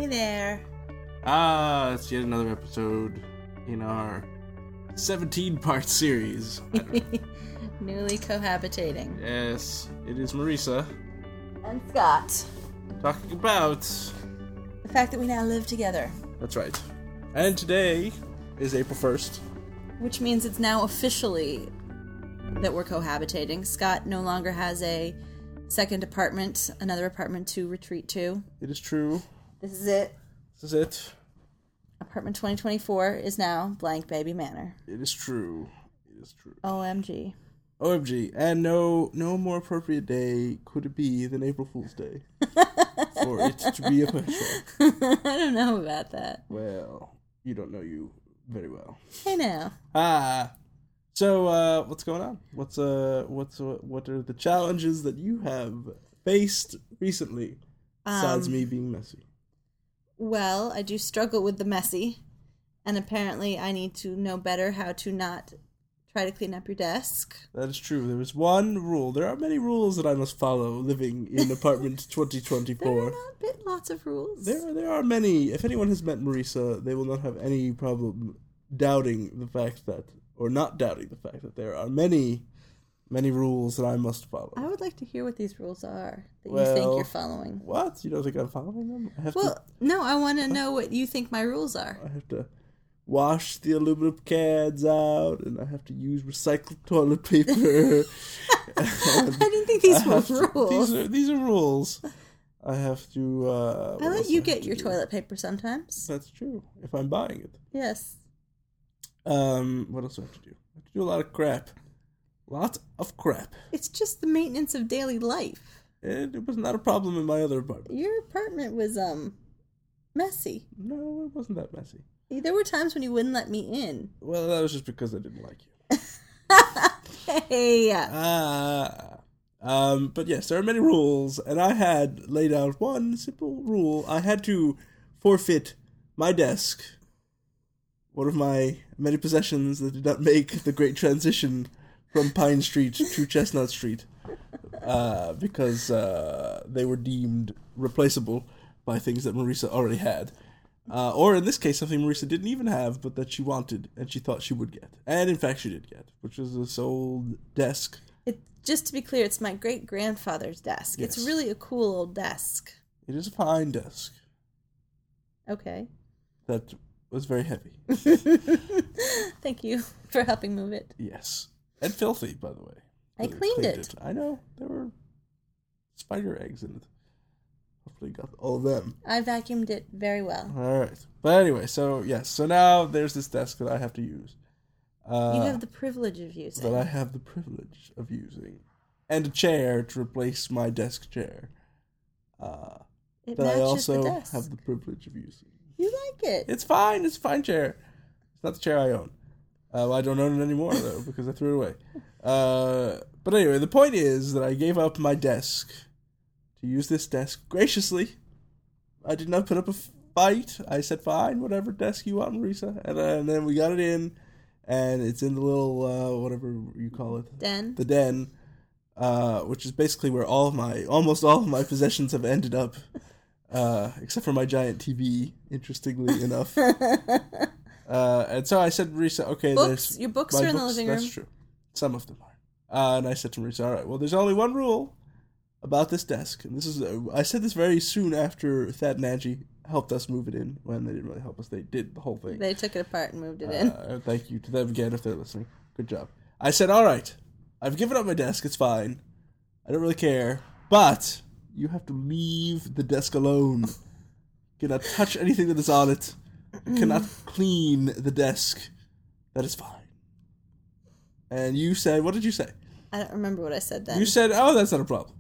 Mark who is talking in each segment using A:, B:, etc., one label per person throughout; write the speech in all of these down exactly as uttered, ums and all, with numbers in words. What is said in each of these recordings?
A: Hey there.
B: Ah, it's yet another episode in our seventeen-part series.
A: Newly cohabitating.
B: Yes, it is Marisa.
A: And Scott.
B: Talking about...
A: the fact that we now live together.
B: That's right. And today is April first.
A: Which means it's now officially that we're cohabitating. Scott no longer has a second apartment, another apartment to retreat to.
B: It is true.
A: This is it.
B: This is it.
A: Apartment twenty twenty-four is now Blank Baby Manor.
B: It is true. It is true.
A: O M G.
B: O M G. And no no more appropriate day could it be than April Fool's Day for it to be official.
A: I don't know about that.
B: Well, you don't know you very well.
A: Hey now.
B: Ah. So, uh, what's going on? What's uh, what's uh, what are the challenges that you have faced recently, besides
A: Um,
B: me being messy?
A: Well, I do struggle with the messy, and apparently I need to know better how to not try to clean up your desk.
B: That is true. There is one rule. There are many rules that I must follow living in apartment twenty twenty-four.
A: There are not bit lots of rules.
B: There, there are many. If anyone has met Marisa, they will not have any problem doubting the fact that, or not doubting the fact that there are many, many rules that I must follow.
A: I would like to hear what these rules are that
B: Well,
A: you think you're following.
B: What? You don't think I'm following them? I have
A: Well,
B: to.
A: no, I want to know what you think my rules are.
B: I have to wash the aluminum cans out, and I have to use recycled toilet paper.
A: I didn't think these
B: I
A: were
B: have to-
A: rules.
B: These are these are rules. I have to. Uh,
A: I
B: what
A: let
B: else
A: you
B: do I have
A: get
B: to
A: your
B: do?
A: toilet paper sometimes.
B: That's true. If I'm buying it.
A: Yes.
B: Um. What else do I have to do? I have to do a lot of crap. Lots of crap.
A: It's just the maintenance of daily life.
B: And it was not a problem in my other apartment.
A: Your apartment was, um, messy.
B: No, it wasn't that messy.
A: There were times when you wouldn't let me in.
B: Well, that was just because I didn't like you.
A: Hey.
B: Ah. Um, but yes, there are many rules, and I had laid out one simple rule. I had to forfeit my desk, one of my many possessions that did not make the great transition from Pine Street to Chestnut Street, uh, because uh, they were deemed replaceable by things that Marisa already had. Uh, or in this case, something Marisa didn't even have, but that she wanted, and she thought she would get. And in fact, she did get, which was this old desk.
A: It, just to be clear, it's my great-grandfather's desk.
B: Yes.
A: It's really a cool old desk.
B: It is a fine desk
A: Okay.
B: that was very heavy.
A: Thank you for helping move it.
B: Yes. And filthy, by the way.
A: I cleaned it.
B: I know. There were spider eggs in it. Hopefully got all of them.
A: I vacuumed it very well.
B: All right. But anyway, so yes. So now there's this desk that I have to use. Uh,
A: You have the privilege of using.
B: that I have the privilege of using. And a chair to replace my desk chair. Uh,
A: It
B: that I
A: matches
B: also
A: the desk.
B: have the privilege of using.
A: You like it.
B: It's fine. It's a fine chair. It's not the chair I own. Uh, well, I don't own it anymore, though, because I threw it away. Uh, but anyway, the point is that I gave up my desk to use this desk graciously. I did not put up a fight. I said, fine, whatever desk you want, Marisa. And, uh, and then we got it in, and it's in the little, uh, whatever you call it.
A: Den.
B: The den, uh, which is basically where all of my, almost all of my possessions have ended up. Uh, except for my giant T V, interestingly enough. Uh, and so I said, Marisa, okay,
A: Books?
B: there's...
A: Your books
B: my
A: are in the
B: books,
A: living room?
B: That's true. Some of them are. Uh, and I said to Marisa, all right, well, there's only one rule about this desk. And this is... Uh, I said this very soon after Thad and Angie helped us move it in. When they didn't really help us. They did the whole thing.
A: They took it apart and moved it in.
B: Uh, thank you to them again if they're listening. Good job. I said, all right, I've given up my desk. It's fine. I don't really care. But you have to leave the desk alone. You cannot touch anything that is on it. You cannot clean the desk. That is fine. And you said, what did you say?
A: I don't remember what I said then.
B: You said, oh, that's not a problem.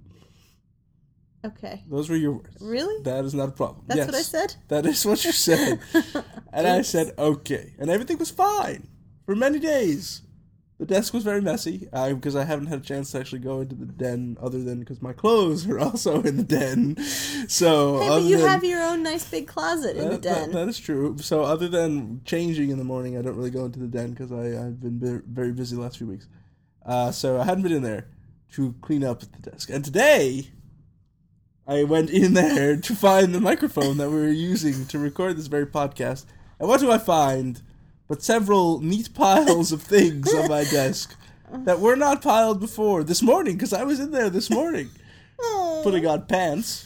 A: Okay.
B: Those were your words.
A: Really?
B: That is not a problem.
A: That's
B: Yes,
A: what I said?
B: That is what you said. And I said, okay. And everything was fine for many days. The desk was very messy uh, because I haven't had a chance to actually go into the den other than because my clothes are also in the den. So,
A: Hey, but
B: other
A: you
B: than,
A: have your own nice big closet in the
B: that, that-
A: den.
B: that is true. So other than changing in the morning, I don't really go into the den because I've been bu- very busy the last few weeks. Uh, so I hadn't been in there to clean up the desk. And today, I went in there to find the microphone that we were using to record this very podcast. And what do I find but several neat piles of things on my desk that were not piled before this morning, because I was in there this morning putting on pants.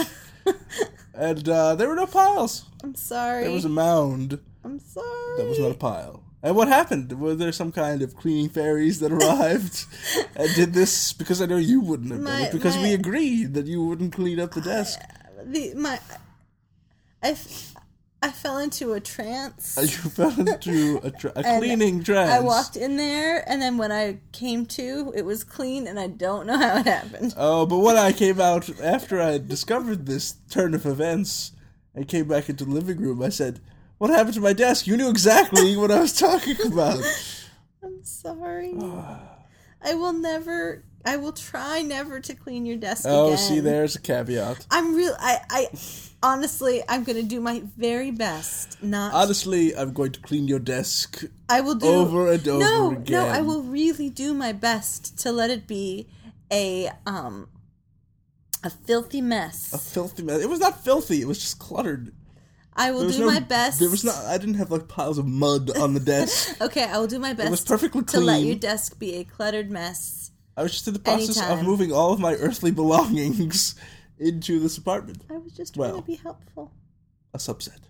B: And uh, there were no piles.
A: I'm sorry.
B: There was a mound.
A: I'm sorry.
B: That was not a pile. And what happened? Were there some kind of cleaning fairies that arrived and did this? Because I know you wouldn't have
A: my,
B: done it. Because
A: my,
B: we agreed that you wouldn't clean up the desk.
A: Uh, the my, I, I fell into a trance.
B: You fell into a, tra- a cleaning trance.
A: I walked in there, and then when I came to, it was clean, and I don't know how it happened.
B: Oh, but when I came out, after I had discovered this turn of events, and came back into the living room, I said, "What happened to my desk? You knew exactly what I was talking about."
A: I'm sorry. I will never, I will try never to clean your desk
B: oh,
A: again.
B: Oh, see, there's a caveat.
A: I'm real, I, I, honestly, I'm going to do my very best not...
B: Honestly, I'm going to clean your desk
A: I will do,
B: over and over
A: no,
B: again.
A: No, I will really do my best to let it be a, um, a filthy mess.
B: A filthy mess. It was not filthy, it was just cluttered.
A: I will do
B: no,
A: my best.
B: There was not. I didn't have like piles of mud on the desk.
A: Okay, I will do my best.
B: It was perfectly
A: to
B: clean.
A: let your desk be a cluttered mess.
B: I was just in the process
A: anytime.
B: of moving all of my earthly belongings into this apartment.
A: I was just trying
B: well,
A: to be helpful.
B: A subset.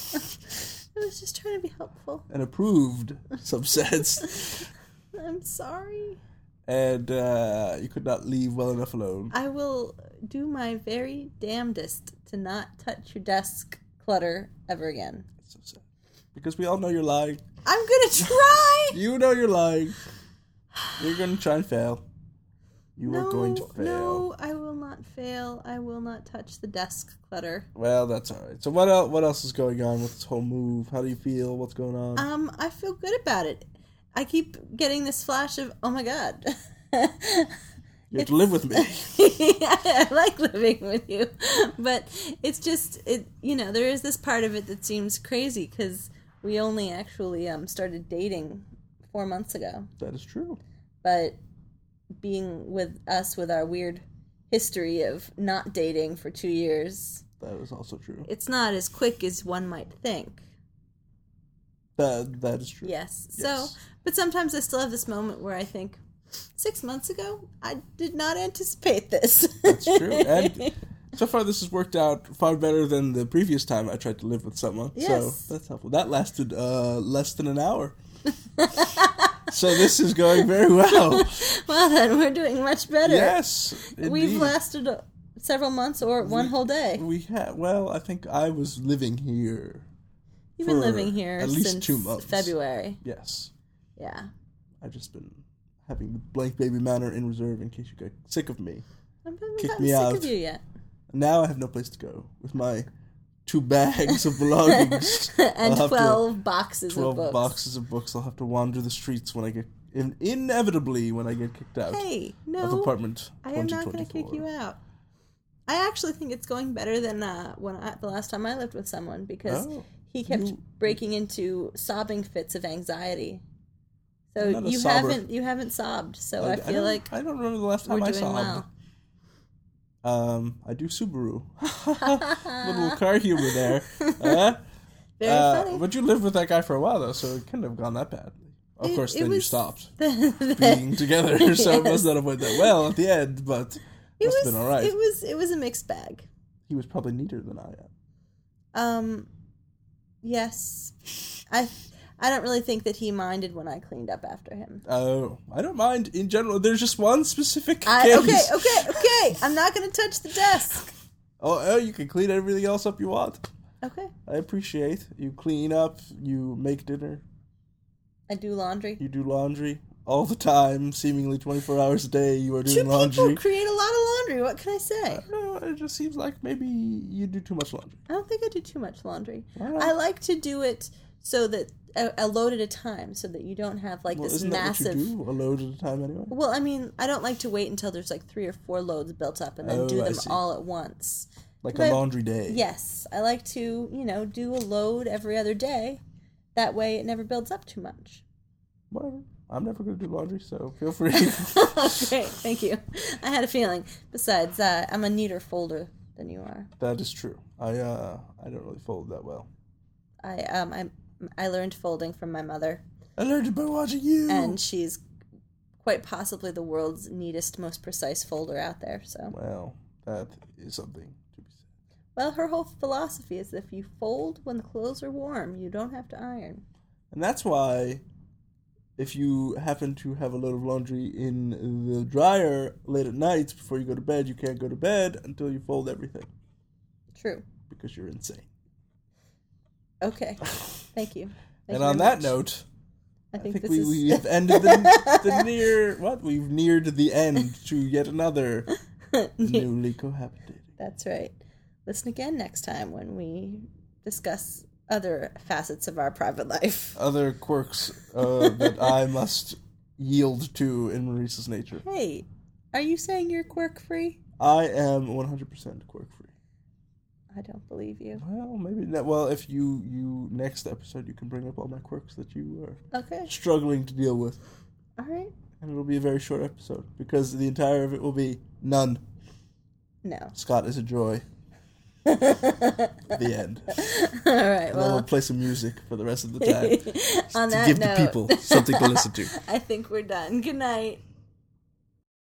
A: I was just trying to be helpful.
B: An approved subset.
A: I'm sorry.
B: And uh, you could not leave well enough alone.
A: I will do my very damnedest to not touch your desk clutter ever again.
B: That's so sad. Because we all know you're lying.
A: I'm gonna try!
B: You know you're lying. You're gonna try and fail. You
A: no,
B: are going to fail.
A: No, I will not fail. I will not touch the desk clutter.
B: Well, that's alright. So what else, what else is going on with this whole move? How do you feel? What's going on?
A: Um, I feel good about it. I keep getting this flash of, oh my god.
B: You have to live with me.
A: I like living with you, but it's just it. You know, there is this part of it that seems crazy because we only actually um started dating four months ago.
B: That is true.
A: But being with us with our weird history of not dating for two years,
B: that is also true.
A: It's not as quick as one might think.
B: That that is true.
A: Yes.
B: yes.
A: So, but sometimes I still have this moment where I think, six months ago, I did not anticipate this.
B: That's true. And so far, this has worked out far better than the previous time I tried to live with someone.
A: Yes.
B: So that's helpful. That lasted uh, less than an hour. So this is going very well.
A: Well, then we're doing much better.
B: Yes. Indeed.
A: We've lasted uh, several months or one
B: we,
A: whole day.
B: We had. Well, I think I was living here.
A: You've been living here
B: at least
A: since
B: two months.
A: February.
B: Yes.
A: Yeah.
B: I've just been having the Blank Baby Manor in reserve in case you get sick of me.
A: I haven't
B: Kick
A: gotten
B: me
A: sick
B: out.
A: of you yet.
B: Now I have no place to go with my two bags of belongings.
A: And twelve
B: to,
A: boxes
B: twelve
A: of books.
B: boxes of books. I'll have to wander the streets when I get in, inevitably when I get kicked out
A: Hey, no,
B: of apartment
A: I am not going to kick you out. I actually think it's going better than uh, when I, the last time I lived with someone because
B: oh,
A: he kept
B: you,
A: breaking into sobbing fits of anxiety. So you
B: sobber.
A: haven't you haven't sobbed. So I, I feel
B: I
A: like
B: I don't remember the last time
A: we're
B: I
A: doing
B: sobbed.
A: well.
B: Um, I do Subaru. Little car humor there. Uh,
A: Very
B: uh,
A: funny.
B: But you lived with that guy for a while though, so it couldn't have gone that bad. Of
A: It-
B: course,
A: it
B: then you
A: was-
B: stopped
A: the-
B: being together, so it
A: Yes.
B: must not have went that well at the end. But
A: It
B: must
A: was
B: have been all right.
A: it was it was a mixed bag.
B: He was probably neater than I am.
A: Um, yes, I I don't really think that he minded when I cleaned up after him.
B: Oh, I don't mind in general. There's just one specific case.
A: I, okay, okay, okay. I'm not going to touch the desk.
B: Oh, oh, you can clean everything else up you want.
A: Okay.
B: I appreciate. You clean up, you make dinner,
A: I do laundry.
B: you do laundry. All the time, seemingly twenty-four hours a day, you are doing
A: Two
B: laundry.
A: people create a lot of laundry. What can I say?
B: No, it just seems like maybe you do too much laundry.
A: I don't think I do too much laundry.
B: Alright.
A: I like to do it so that a, a load at a time, so that you don't have like
B: Well,
A: this
B: isn't
A: massive.
B: that what you do? A load at a time anyway?
A: Well, I mean, I don't like to wait until there's like three or four loads built up and then
B: Oh,
A: do
B: I
A: them
B: see.
A: all at once.
B: Like
A: But-
B: a laundry day.
A: Yes, I like to, you know, do a load every other day. That way, it never builds up too much.
B: Whatever. I'm never going to do laundry, so feel free.
A: Great, thank you. I had a feeling. Besides, uh, I'm a neater folder than you are.
B: That is true. I uh I don't really fold that well.
A: I um I I learned folding from my mother.
B: I learned it by watching you.
A: And she's quite possibly the world's neatest, most precise folder out there. So
B: well, that is something to be said.
A: Well, her whole philosophy is if you fold when the clothes are warm, you don't have to iron.
B: And that's why, if you happen to have a load of laundry in the dryer late at night before you go to bed, you can't go to bed until you fold everything.
A: True.
B: Because you're insane.
A: Okay. Thank you. Thank
B: and
A: you
B: on that
A: much.
B: note,
A: I think,
B: I think
A: this
B: we,
A: is...
B: we have ended the, the near... What? We've neared the end to yet another newly cohabitating.
A: That's right. Listen again next time when we discuss other facets of our private life.
B: Other quirks uh, that I must yield to in Maurice's nature.
A: Hey, are you saying you're quirk-free?
B: I am one hundred percent quirk-free.
A: I don't believe you.
B: Well, maybe not. Well, if you, you next episode, you can bring up all my quirks that you are
A: okay.
B: struggling to deal with.
A: All right.
B: And it'll be a very short episode because the entire of it will be none.
A: No.
B: Scott is a joy. The end.
A: All right.
B: And
A: well,
B: then we'll play some music for the rest of the time
A: on
B: to
A: that
B: give
A: note,
B: the people something to listen to.
A: I think we're done. Good night.